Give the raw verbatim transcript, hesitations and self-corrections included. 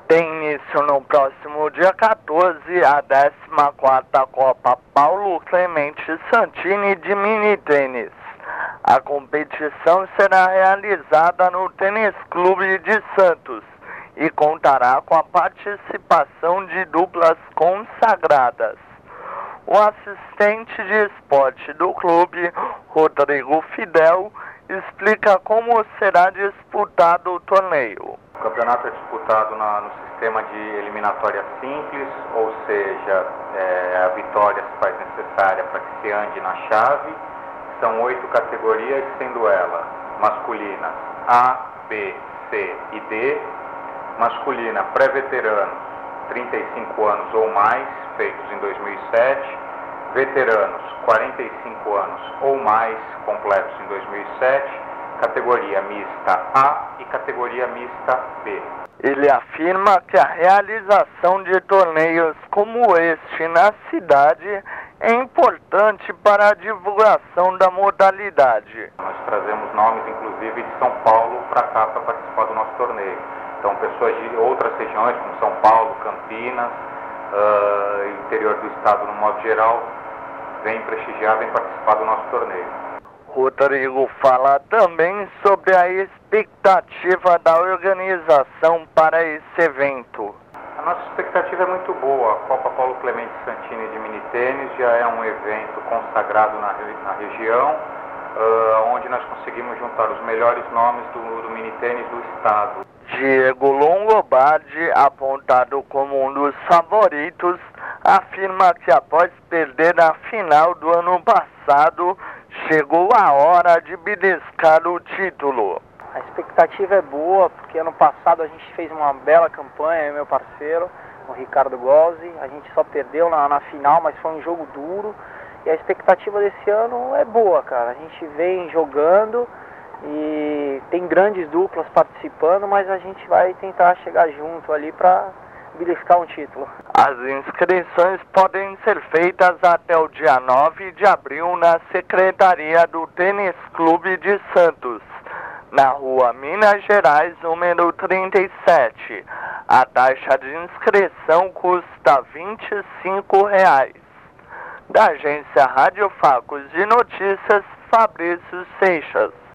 Tem início no próximo dia quatorze a décima quarta Copa Paulo Clemente Santini de Mini Tênis. A competição será realizada no Tênis Clube de Santos e contará com a participação de duplas consagradas. O assistente de esporte do clube, Rodrigo Fidel, explica como será disputado o torneio. O campeonato é disputado na, no sistema de eliminatória simples, ou seja, é, a vitória se faz necessária para que se ande na chave. São oito categorias, sendo elas masculinas A, B, C e D, masculina pré-veteranos, trinta e cinco anos ou mais, feitos em dois mil e sete, veteranos, quarenta e cinco anos ou mais, completos em dois mil e sete, categoria mista A e categoria mista B. Ele afirma que a realização de torneios como este na cidade é importante para a divulgação da modalidade. Nós trazemos nomes, inclusive, de São Paulo para cá para participar do nosso torneio. Então, pessoas de outras regiões, como São Paulo, Campinas, uh, interior do estado no modo geral, vêm prestigiar, vêm participar do nosso torneio. Rodrigo fala também sobre a expectativa da organização para esse evento. A nossa expectativa é muito boa. A Copa Paulo Clemente Santini de Mini Tênis já é um evento consagrado na, na região, uh, onde nós conseguimos juntar os melhores nomes do, do mini tênis do estado. Diego Longobardi, apontado como um dos favoritos, afirma que após perder a final do ano passado, chegou a hora de beliscar o título. A expectativa é boa, porque ano passado a gente fez uma bela campanha, eu e meu parceiro, o Ricardo Gozzi. A gente só perdeu na, na final, mas foi um jogo duro. E a expectativa desse ano é boa, cara. A gente vem jogando e tem grandes duplas participando, mas a gente vai tentar chegar junto ali para beliscar um título. As inscrições podem ser feitas até o dia nove de abril na Secretaria do Tênis Clube de Santos, na rua Minas Gerais, número trinta e sete. A taxa de inscrição custa vinte e cinco reais. Da agência Rádio Facos de Notícias, Fabrício Seixas.